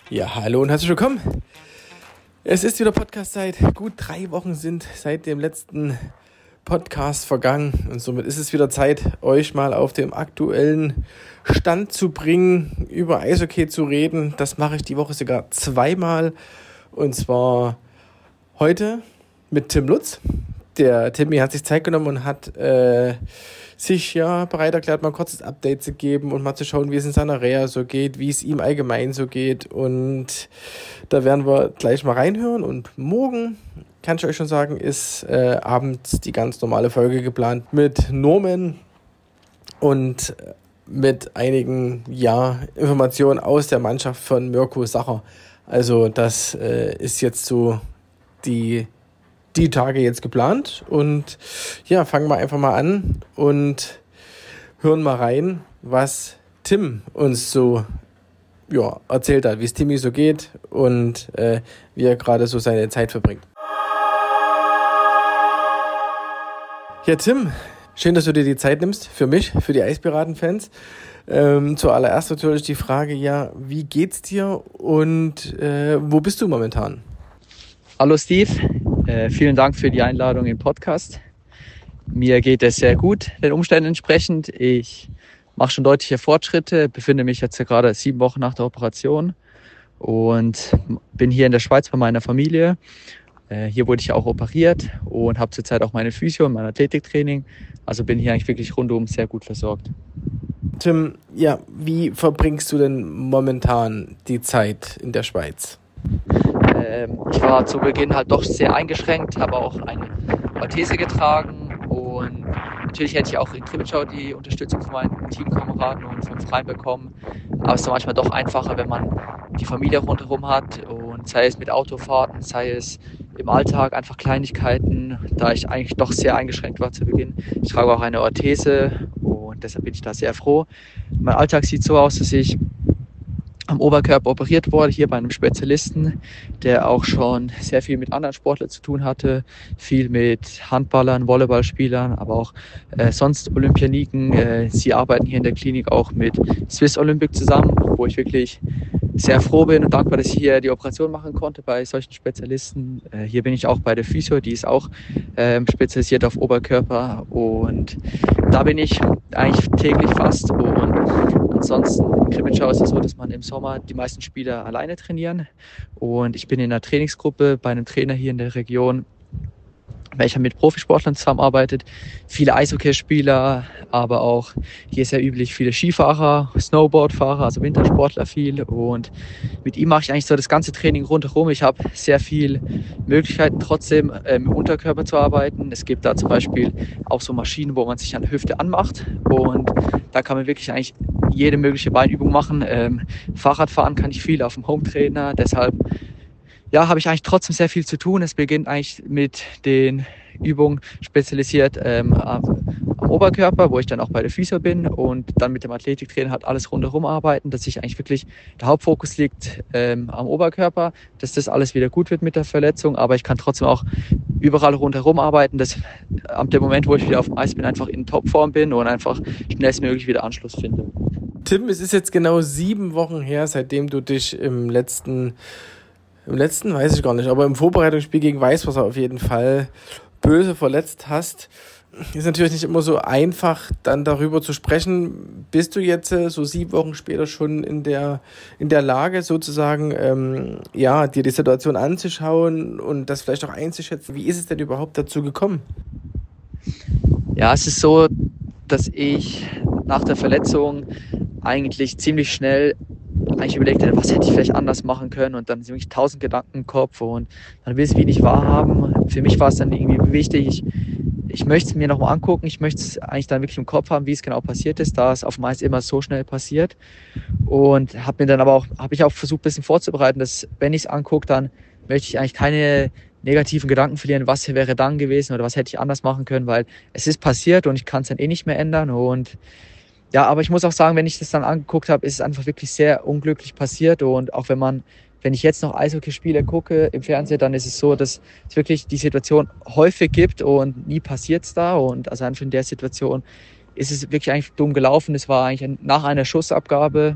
Ja, hallo und herzlich willkommen. Es ist wieder Podcast-Zeit. Gut 3 Wochen sind seit dem letzten Podcast vergangen und somit ist es wieder Zeit, euch mal auf dem aktuellen Stand zu bringen, über Eishockey zu reden. Das mache ich die Woche sogar 2-mal und zwar heute mit Tim Lutz. Der Timmy hat sich Zeit genommen und hat sich bereit erklärt, mal ein kurzes Update zu geben und mal zu schauen, wie es in seiner Reha so geht, wie es ihm allgemein so geht. Und da werden wir gleich mal reinhören. Und morgen, kann ich euch schon sagen, ist abends die ganz normale Folge geplant mit Norman und mit einigen Informationen aus der Mannschaft von Mirko Sacher. Also das ist jetzt so die Tage jetzt geplant und fangen wir einfach mal an und hören mal rein, was Tim uns so erzählt hat, wie es Timmy so geht und wie er gerade so seine Zeit verbringt. Ja, Tim, schön, dass du dir die Zeit nimmst für mich, für die Eispiraten-Fans. Zuallererst natürlich die Frage, wie geht's dir und wo bist du momentan? Hallo Steve, vielen Dank für die Einladung im Podcast. Mir geht es sehr gut, den Umständen entsprechend. Ich mache schon deutliche Fortschritte, befinde mich jetzt gerade 7 Wochen nach der Operation und bin hier in der Schweiz bei meiner Familie. Hier wurde ich auch operiert und habe zurzeit auch meine Physio und mein Athletiktraining. Also bin hier eigentlich wirklich rundum sehr gut versorgt. Tim, wie verbringst du denn momentan die Zeit in der Schweiz? Ich war zu Beginn halt doch sehr eingeschränkt, habe auch eine Orthese getragen und natürlich hätte ich auch in Krimitschau die Unterstützung von meinen Teamkameraden und vom Verein bekommen. Aber es ist manchmal doch einfacher, wenn man die Familie rundherum hat und sei es mit Autofahrten, sei es im Alltag einfach Kleinigkeiten, da ich eigentlich doch sehr eingeschränkt war zu Beginn. Ich trage auch eine Orthese und deshalb bin ich da sehr froh. Mein Alltag sieht so aus, dass ich am Oberkörper operiert wurde, hier bei einem Spezialisten, der auch schon sehr viel mit anderen Sportlern zu tun hatte, viel mit Handballern, Volleyballspielern, aber auch sonst Olympioniken. Sie arbeiten hier in der Klinik auch mit Swiss Olympic zusammen, wo ich wirklich sehr froh bin und dankbar, dass ich hier die Operation machen konnte bei solchen Spezialisten. Hier bin ich auch bei der Physio, die ist auch spezialisiert auf Oberkörper und da bin ich eigentlich täglich fast und ansonsten in Krimitschau ist es so, dass man im Sommer die meisten Spieler alleine trainieren und ich bin in einer Trainingsgruppe bei einem Trainer hier in der Region, welcher mit Profisportlern zusammenarbeitet, viele Eishockeyspieler, aber auch hier ist ja üblich viele Skifahrer, Snowboardfahrer, also Wintersportler viel und mit ihm mache ich eigentlich so das ganze Training rundherum. Ich habe sehr viel Möglichkeiten trotzdem im Unterkörper zu arbeiten. Es gibt da zum Beispiel auch so Maschinen, wo man sich an der Hüfte anmacht und da kann man wirklich eigentlich jede mögliche Beinübung machen. Fahrradfahren kann ich viel auf dem Hometrainer, deshalb habe ich eigentlich trotzdem sehr viel zu tun. Es beginnt eigentlich mit den Übungen spezialisiert am Oberkörper, wo ich dann auch bei der Physio bin und dann mit dem Athletiktrainer halt alles rundherum arbeiten, dass ich eigentlich wirklich, der Hauptfokus liegt am Oberkörper, dass das alles wieder gut wird mit der Verletzung, aber ich kann trotzdem auch überall rundherum arbeiten, dass ab dem Moment, wo ich wieder auf dem Eis bin, einfach in Topform bin und einfach schnellstmöglich wieder Anschluss finde. Tim, es ist jetzt genau 7 Wochen her, seitdem du dich im letzten weiß ich gar nicht, aber im Vorbereitungsspiel gegen Weißwasser auf jeden Fall böse verletzt hast. Ist natürlich nicht immer so einfach, dann darüber zu sprechen. Bist du jetzt so 7 Wochen später schon in der Lage, sozusagen, dir die Situation anzuschauen und das vielleicht auch einzuschätzen? Wie ist es denn überhaupt dazu gekommen? Ja, es ist so, dass ich nach der Verletzung eigentlich ziemlich schnell überlegte, was hätte ich vielleicht anders machen können und dann sind wirklich 1000 Gedanken im Kopf und man will es wie nicht wahrhaben. Für mich war es dann irgendwie wichtig, ich möchte es mir nochmal angucken, ich möchte es eigentlich dann wirklich im Kopf haben, wie es genau passiert ist, da es auf dem Eis immer so schnell passiert und habe ich auch versucht, ein bisschen vorzubereiten, dass wenn ich es angucke, dann möchte ich eigentlich keine negativen Gedanken verlieren, was wäre dann gewesen oder was hätte ich anders machen können, weil es ist passiert und ich kann es dann eh nicht mehr ändern und aber ich muss auch sagen, wenn ich das dann angeguckt habe, ist es einfach wirklich sehr unglücklich passiert und auch wenn ich jetzt noch Eishockeyspiele gucke im Fernsehen, dann ist es so, dass es wirklich die Situation häufig gibt und nie passiert es da und also einfach in der Situation ist es wirklich eigentlich dumm gelaufen. Es war eigentlich nach einer Schussabgabe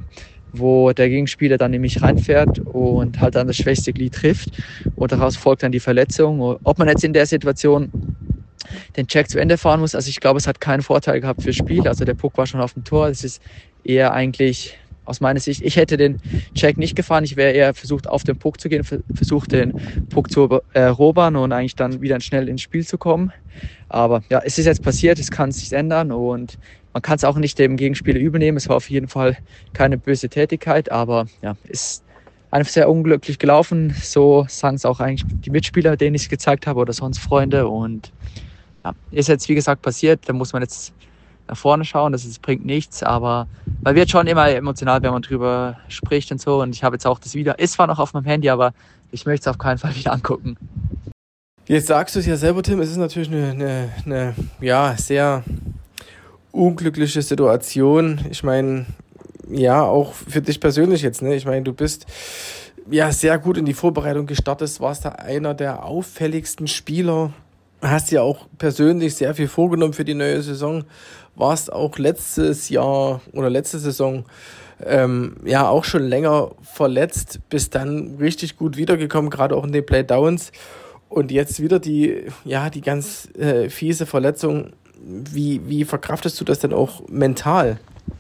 wo der Gegenspieler dann nämlich reinfährt und halt dann das schwächste Glied trifft und daraus folgt dann die Verletzung. Ob man jetzt in der Situation den Check zu Ende fahren muss, also ich glaube, es hat keinen Vorteil gehabt fürs Spiel, also der Puck war schon auf dem Tor, es ist eher eigentlich aus meiner Sicht, ich hätte den Check nicht gefahren, ich wäre eher versucht auf den Puck zu gehen, versucht den Puck zu erobern und eigentlich dann wieder schnell ins Spiel zu kommen. Aber ja, es ist jetzt passiert, es kann sich ändern und man kann es auch nicht dem Gegenspieler übernehmen. Es war auf jeden Fall keine böse Tätigkeit, aber ja, ist einfach sehr unglücklich gelaufen. So sagen es auch eigentlich die Mitspieler, denen ich es gezeigt habe oder sonst Freunde. Und ja, ist jetzt wie gesagt passiert, da muss man jetzt nach vorne schauen, das bringt nichts, aber man wird schon immer emotional, wenn man drüber spricht und so. Und ich habe jetzt auch das Video, ist zwar noch auf meinem Handy, aber ich möchte es auf keinen Fall wieder angucken. Jetzt sagst du es ja selber, Tim, es ist natürlich eine sehr unglückliche Situation. Ich meine, ja, auch für dich persönlich jetzt, ne? Ich meine, du bist ja sehr gut in die Vorbereitung gestartet, warst da einer der auffälligsten Spieler, hast ja auch persönlich sehr viel vorgenommen für die neue Saison, warst auch letzte Saison auch schon länger verletzt, bist dann richtig gut wiedergekommen, gerade auch in den Playdowns und jetzt wieder die ganz fiese Verletzung. Wie verkraftest du das denn auch mental?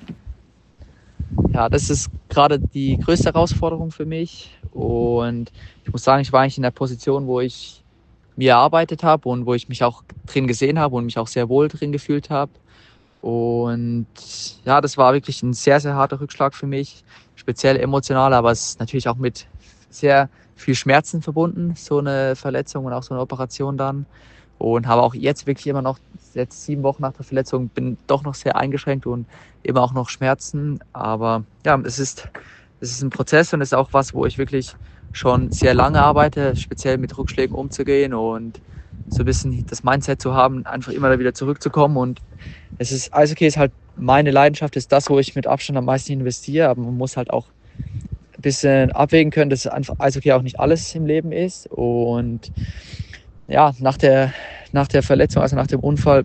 Ja, das ist gerade die größte Herausforderung für mich und ich muss sagen, ich war eigentlich in der Position, wo ich mir erarbeitet habe und wo ich mich auch drin gesehen habe und mich auch sehr wohl drin gefühlt habe. Und ja, das war wirklich ein sehr, sehr harter Rückschlag für mich, speziell emotional, aber es ist natürlich auch mit sehr viel Schmerzen verbunden, so eine Verletzung und auch so eine Operation dann. Und habe auch jetzt wirklich immer noch, jetzt 7 Wochen nach der Verletzung, bin doch noch sehr eingeschränkt und immer auch noch Schmerzen. Aber ja, es ist ein Prozess und es ist auch was, wo ich wirklich schon sehr lange arbeite, speziell mit Rückschlägen umzugehen und so ein bisschen das Mindset zu haben, einfach immer da wieder zurückzukommen. Und Eishockey ist halt meine Leidenschaft, ist das, wo ich mit Abstand am meisten investiere, aber man muss halt auch ein bisschen abwägen können, dass einfach Eishockey auch nicht alles im Leben ist. Und ja, nach der Verletzung, also nach dem Unfall,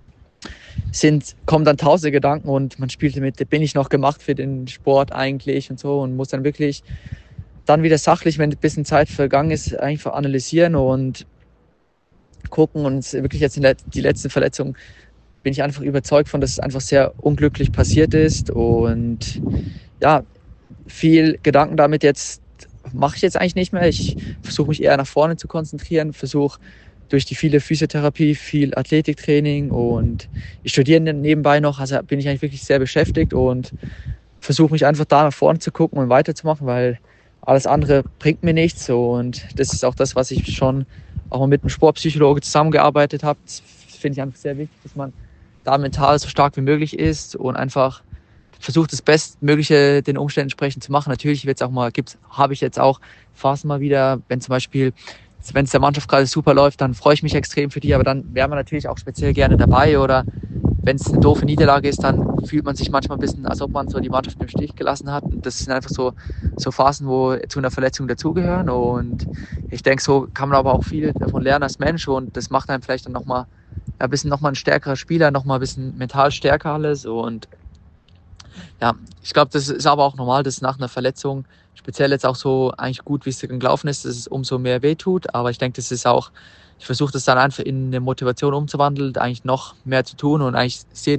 kommen dann tausende Gedanken und man spielt damit, bin ich noch gemacht für den Sport eigentlich und so und muss dann wirklich dann wieder sachlich, wenn ein bisschen Zeit vergangen ist, einfach analysieren und gucken. Und wirklich jetzt in die letzte Verletzung bin ich einfach überzeugt von, dass es einfach sehr unglücklich passiert ist und ja, viel Gedanken damit jetzt mache ich jetzt eigentlich nicht mehr. Ich versuche mich eher nach vorne zu konzentrieren, versuche durch die viele Physiotherapie, viel Athletiktraining und ich studiere nebenbei noch, also bin ich eigentlich wirklich sehr beschäftigt und versuche mich einfach da nach vorne zu gucken und weiterzumachen, weil alles andere bringt mir nichts und das ist auch das, was ich schon auch mal mit einem Sportpsychologe zusammengearbeitet habe. Das finde ich einfach sehr wichtig, dass man da mental so stark wie möglich ist und einfach versucht, das Bestmögliche den Umständen entsprechend zu machen. Natürlich habe ich jetzt auch Phasen mal wieder, wenn zum Beispiel, wenn es der Mannschaft gerade super läuft, dann freue ich mich extrem für die, aber dann wäre man natürlich auch speziell gerne dabei oder wenn es eine doofe Niederlage ist, dann fühlt man sich manchmal ein bisschen, als ob man so die Mannschaft im Stich gelassen hat. Und das sind einfach so Phasen, wo zu einer Verletzung dazugehören. Und ich denke, so kann man aber auch viel davon lernen als Mensch. Und das macht einen vielleicht dann nochmal ein stärkerer Spieler, nochmal ein bisschen mental stärker alles. Und ja, ich glaube, das ist aber auch normal, dass nach einer Verletzung, speziell jetzt auch so eigentlich gut, wie es gelaufen ist, dass es umso mehr wehtut. Aber ich denke, das ist auch, ich versuche das dann einfach in eine Motivation umzuwandeln, eigentlich noch mehr zu tun und eigentlich sehen,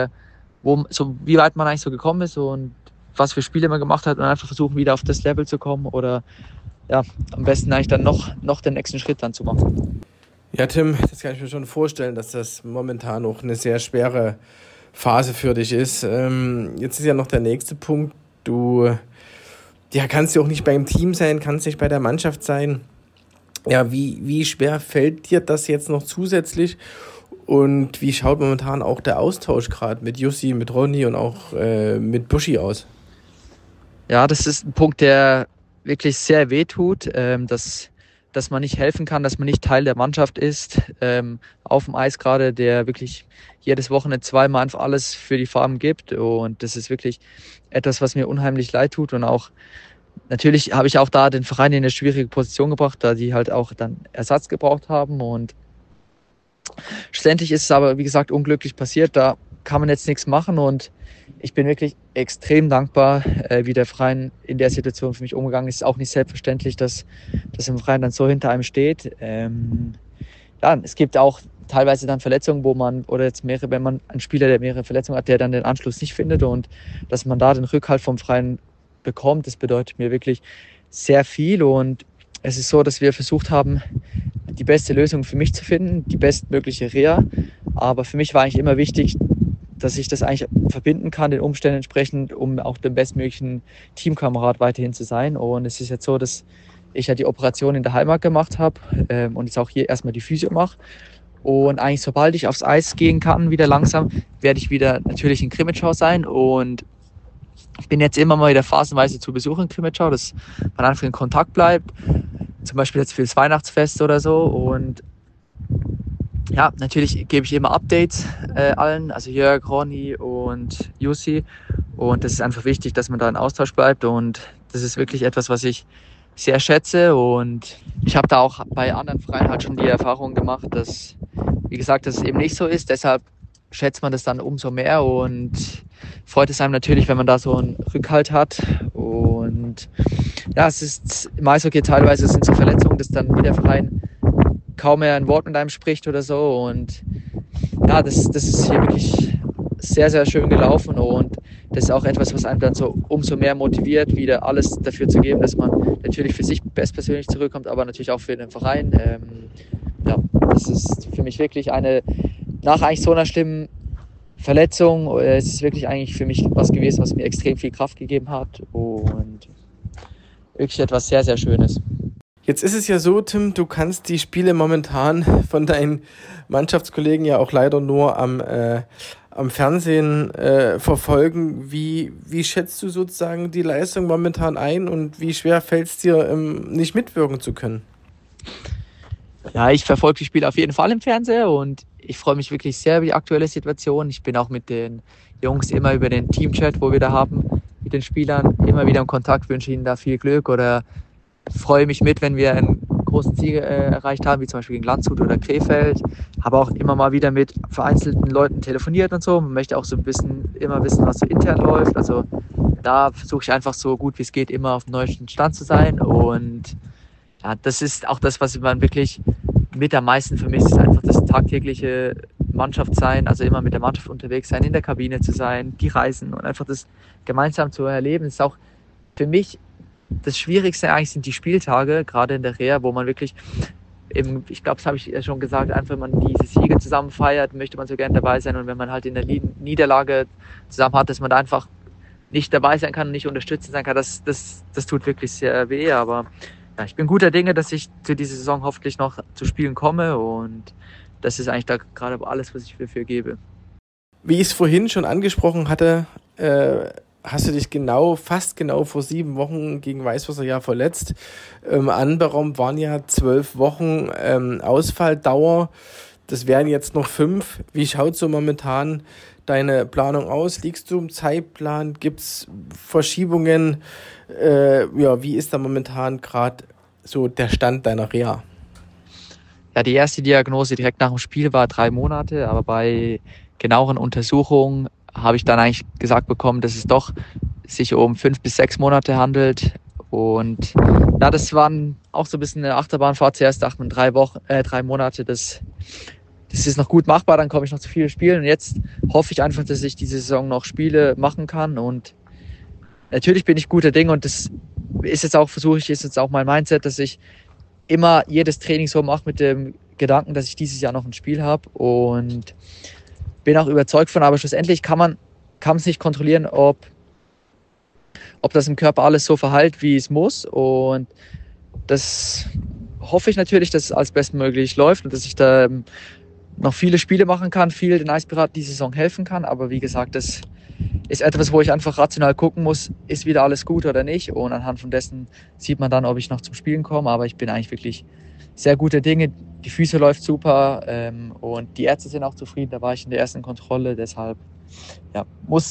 wie weit man eigentlich so gekommen ist und was für Spiele man gemacht hat und einfach versuchen, wieder auf das Level zu kommen oder ja, am besten eigentlich dann noch den nächsten Schritt dann zu machen. Ja, Tim, das kann ich mir schon vorstellen, dass das momentan auch eine sehr schwere Phase für dich ist. Jetzt ist ja noch der nächste Punkt. Du kannst ja auch nicht beim Team sein, kannst nicht bei der Mannschaft sein. Ja, wie schwer fällt dir das jetzt noch zusätzlich? Und wie schaut momentan auch der Austausch gerade mit Jussi, mit Ronny und auch mit Buschi aus? Ja, das ist ein Punkt, der wirklich sehr wehtut, dass man nicht helfen kann, dass man nicht Teil der Mannschaft ist, auf dem Eis gerade, der wirklich jedes Wochenende 2-mal einfach alles für die Farben gibt. Und das ist wirklich etwas, was mir unheimlich leid tut. Und auch natürlich habe ich auch da den Verein in eine schwierige Position gebracht, da die halt auch dann Ersatz gebraucht haben. Und schlussendlich ist es aber, wie gesagt, unglücklich passiert. Da kann man jetzt nichts machen und ich bin wirklich extrem dankbar, wie der Verein in der Situation für mich umgegangen ist. Es ist auch nicht selbstverständlich, dass im Verein dann so hinter einem steht. Es gibt auch teilweise dann Verletzungen, wenn man einen Spieler, der mehrere Verletzungen hat, der dann den Anschluss nicht findet und dass man da den Rückhalt vom Verein bekommt, das bedeutet mir wirklich sehr viel und es ist so, dass wir versucht haben, die beste Lösung für mich zu finden, die bestmögliche Reha, aber für mich war eigentlich immer wichtig, dass ich das eigentlich verbinden kann, den Umständen entsprechend, um auch den bestmöglichen Teamkamerad weiterhin zu sein und es ist jetzt so, dass ich ja die Operation in der Heimat gemacht habe und jetzt auch hier erstmal die Physio mache. Und eigentlich sobald ich aufs Eis gehen kann, wieder langsam, werde ich wieder natürlich in Krimitschau sein. Und ich bin jetzt immer mal wieder phasenweise zu Besuch in Krimitschau, dass man einfach in Kontakt bleibt. Zum Beispiel jetzt für das Weihnachtsfest oder so. Und ja, natürlich gebe ich immer Updates allen, also Jörg, Ronny und Jussi. Und das ist einfach wichtig, dass man da in Austausch bleibt. Und das ist wirklich etwas, was ich sehr schätze und ich habe da auch bei anderen Vereinen halt schon die Erfahrung gemacht, dass, wie gesagt, dass es eben nicht so ist. Deshalb schätzt man das dann umso mehr und freut es einem natürlich, wenn man da so einen Rückhalt hat. Und ja, es ist im Eishockey teilweise sind so Verletzungen, dass dann der Verein kaum mehr ein Wort mit einem spricht oder so. Und ja, das ist hier wirklich sehr, sehr schön gelaufen und das ist auch etwas, was einem dann so umso mehr motiviert, wieder alles dafür zu geben, dass man natürlich für sich bestpersönlich zurückkommt, aber natürlich auch für den Verein. Das ist für mich wirklich nach eigentlich so einer schlimmen Verletzung, es ist wirklich eigentlich für mich was gewesen, was mir extrem viel Kraft gegeben hat und wirklich etwas sehr, sehr Schönes. Jetzt ist es ja so, Tim, du kannst die Spiele momentan von deinen Mannschaftskollegen ja auch leider nur am Fernsehen verfolgen. Wie schätzt du sozusagen die Leistung momentan ein und wie schwer fällt es dir, nicht mitwirken zu können? Ja, ich verfolge die Spiele auf jeden Fall im Fernseher und ich freue mich wirklich sehr über die aktuelle Situation. Ich bin auch mit den Jungs immer über den Teamchat, wo wir da haben, mit den Spielern, immer wieder im Kontakt, wünsche ihnen da viel Glück oder freue mich mit, wenn wir einen großen Sieg erreicht haben, wie zum Beispiel gegen Landshut oder Krefeld. Habe auch immer mal wieder mit vereinzelten Leuten telefoniert und so. Man möchte auch so ein bisschen immer wissen, was so intern läuft. Also da versuche ich einfach so gut wie es geht, immer auf dem neuesten Stand zu sein. Und ja, das ist auch das, was man wirklich mit am meisten vermisst, ist einfach das tagtägliche Mannschaft-Sein, also immer mit der Mannschaft unterwegs sein, in der Kabine zu sein, die Reisen und einfach das gemeinsam zu erleben. Das ist auch für mich das Schwierigste eigentlich sind die Spieltage, gerade in der Reha, wo man wirklich, eben, ich glaube, das habe ich ja schon gesagt, einfach wenn man diese Siege zusammen feiert, möchte man so gerne dabei sein und wenn man halt in der Niederlage zusammen hat, dass man da einfach nicht dabei sein kann und nicht unterstützen sein kann, das tut wirklich sehr weh, aber ja, ich bin guter Dinge, dass ich zu dieser Saison hoffentlich noch zu Spielen komme und das ist eigentlich da gerade alles, was ich dafür gebe. Wie ich es vorhin schon angesprochen hatte, hast du dich fast genau vor 7 Wochen gegen Weißwasser ja verletzt. Anberaumt waren ja 12 Wochen Ausfalldauer. Das wären jetzt noch 5. Wie schaut so momentan deine Planung aus? Liegst du im Zeitplan? Gibt es Verschiebungen? Wie ist da momentan gerade so der Stand deiner Reha? Ja, die erste Diagnose direkt nach dem Spiel war 3 Monate, aber bei genaueren Untersuchungen habe ich dann eigentlich gesagt bekommen, dass es doch sich um 5 bis 6 Monate handelt. Und ja, das waren auch so ein bisschen eine Achterbahnfahrt. Zuerst dachte man 3 Monate, das ist noch gut machbar, dann komme ich noch zu vielen Spielen. Und jetzt hoffe ich einfach, dass ich diese Saison noch Spiele machen kann. Und natürlich bin ich guter Dinge und das ist jetzt auch mein Mindset, dass ich immer jedes Training so mache mit dem Gedanken, dass ich dieses Jahr noch ein Spiel habe und bin auch überzeugt von, aber schlussendlich kann man es nicht kontrollieren, ob das im Körper alles so verhält, wie es muss und das hoffe ich natürlich, dass es alles bestmöglich läuft und dass ich da noch viele Spiele machen kann, viel den Eispiraten die Saison helfen kann, aber wie gesagt, das ist etwas, wo ich einfach rational gucken muss, ist wieder alles gut oder nicht und anhand von dessen sieht man dann, ob ich noch zum Spielen komme, aber ich bin eigentlich wirklich sehr gute Dinge, die Füße läuft super und die Ärzte sind auch zufrieden, da war ich in der ersten Kontrolle, deshalb ja,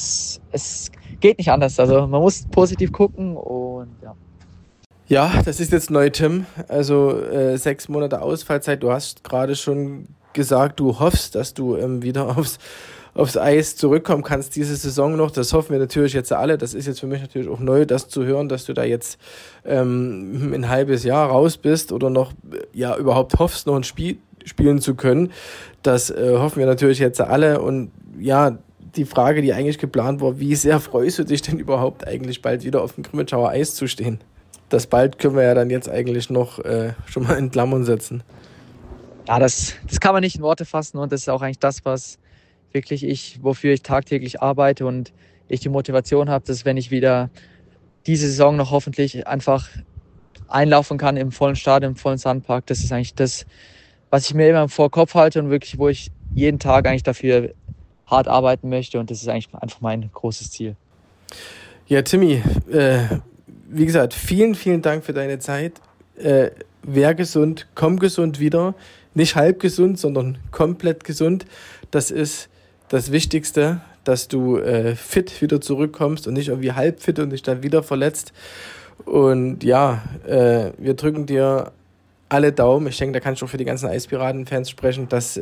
es geht nicht anders, also man muss positiv gucken und ja. Ja, das ist jetzt neu, Tim, also 6 Monate Ausfallzeit, du hast gerade schon gesagt, du hoffst, dass du wieder aufs Eis zurückkommen kannst diese Saison noch. Das hoffen wir natürlich jetzt alle. Das ist jetzt für mich natürlich auch neu, das zu hören, dass du da jetzt ein halbes Jahr raus bist oder noch überhaupt hoffst, noch ein Spiel spielen zu können. Das hoffen wir natürlich jetzt alle. Und ja, die Frage, die eigentlich geplant war, wie sehr freust du dich denn überhaupt eigentlich bald wieder auf dem Grimmitschauer Eis zu stehen? Das bald können wir ja dann jetzt eigentlich noch schon mal in Klammern setzen. Ja, das kann man nicht in Worte fassen und das ist auch eigentlich das, was wirklich wofür ich tagtäglich arbeite und ich die Motivation habe, dass wenn ich wieder diese Saison noch hoffentlich einfach einlaufen kann im vollen Stadion, im vollen Sandpark, das ist eigentlich das, was ich mir immer vor Kopf halte und wirklich, wo ich jeden Tag eigentlich dafür hart arbeiten möchte und das ist eigentlich einfach mein großes Ziel. Ja, Timmy, wie gesagt, vielen, vielen Dank für deine Zeit. Wär gesund, komm gesund wieder. Nicht halb gesund, sondern komplett gesund. Das ist das Wichtigste, dass du fit wieder zurückkommst und nicht irgendwie halb fit und dich dann wieder verletzt. Und ja, wir drücken dir alle Daumen. Ich denke, da kannst du auch für die ganzen Eispiraten-Fans sprechen, dass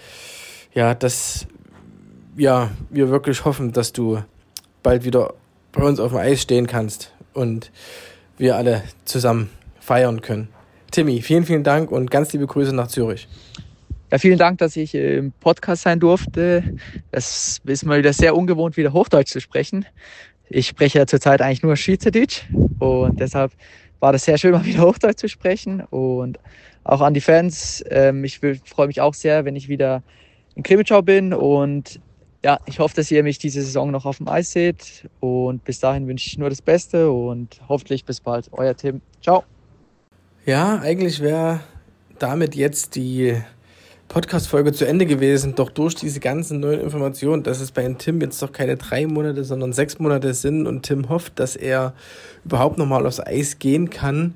wir wirklich hoffen, dass du bald wieder bei uns auf dem Eis stehen kannst und wir alle zusammen feiern können. Timmy, vielen, vielen Dank und ganz liebe Grüße nach Zürich. Ja, vielen Dank, dass ich im Podcast sein durfte. Es ist mal wieder sehr ungewohnt, wieder Hochdeutsch zu sprechen. Ich spreche ja zurzeit eigentlich nur Schweizerdeutsch und deshalb war das sehr schön, mal wieder Hochdeutsch zu sprechen. Und auch an die Fans, ich freue mich auch sehr, wenn ich wieder in Krimitschau bin und ja, ich hoffe, dass ihr mich diese Saison noch auf dem Eis seht und bis dahin wünsche ich nur das Beste und hoffentlich bis bald. Euer Tim. Ciao. Ja, eigentlich wäre damit jetzt die Podcast-Folge zu Ende gewesen, doch durch diese ganzen neuen Informationen, dass es bei Tim jetzt doch keine 3 Monate, sondern 6 Monate sind und Tim hofft, dass er überhaupt nochmal aufs Eis gehen kann,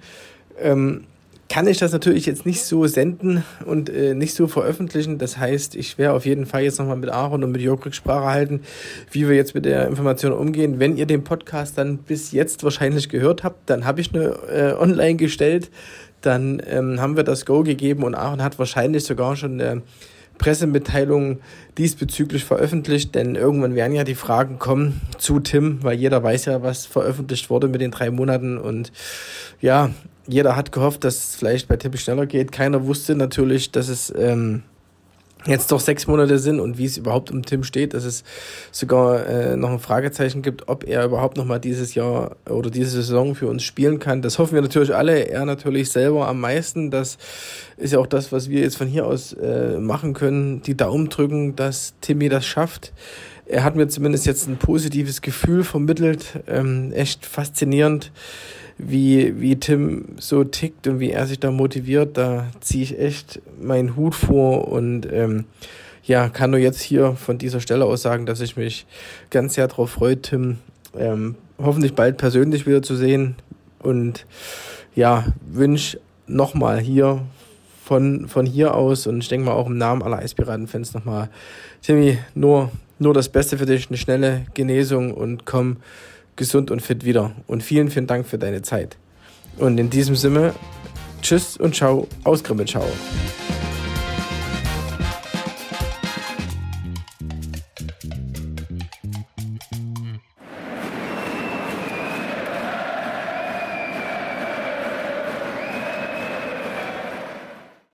kann ich das natürlich jetzt nicht so senden und nicht so veröffentlichen. Das heißt, ich werde auf jeden Fall jetzt nochmal mit Aaron und mit Jörg Rücksprache halten, wie wir jetzt mit der Information umgehen. Wenn ihr den Podcast dann bis jetzt wahrscheinlich gehört habt, dann habe ich eine online gestellt. Dann haben wir das Go gegeben und Aaron hat wahrscheinlich sogar schon eine Pressemitteilung diesbezüglich veröffentlicht, denn irgendwann werden ja die Fragen kommen zu Tim, weil jeder weiß ja, was veröffentlicht wurde mit den 3 Monaten und ja, jeder hat gehofft, dass es vielleicht bei Tim schneller geht. Keiner wusste natürlich, dass es jetzt doch 6 Monate sind und wie es überhaupt um Tim steht, dass es sogar noch ein Fragezeichen gibt, ob er überhaupt noch mal dieses Jahr oder diese Saison für uns spielen kann. Das hoffen wir natürlich alle, er natürlich selber am meisten. Das ist ja auch das, was wir jetzt von hier aus machen können, die Daumen drücken, dass Timmy das schafft. Er hat mir zumindest jetzt ein positives Gefühl vermittelt, echt faszinierend, wie Tim so tickt und wie er sich da motiviert. Da ziehe ich echt meinen Hut vor und kann nur jetzt hier von dieser Stelle aus sagen, dass ich mich ganz sehr darauf freue, Tim hoffentlich bald persönlich wieder zu sehen und ja, wünsche nochmal hier von hier aus und ich denke mal auch im Namen aller Eispiraten-Fans nochmal, Timmy, nur das Beste für dich, eine schnelle Genesung und komm gesund und fit wieder. Und vielen, vielen Dank für deine Zeit. Und in diesem Sinne, tschüss und ciao aus Grimmitschau.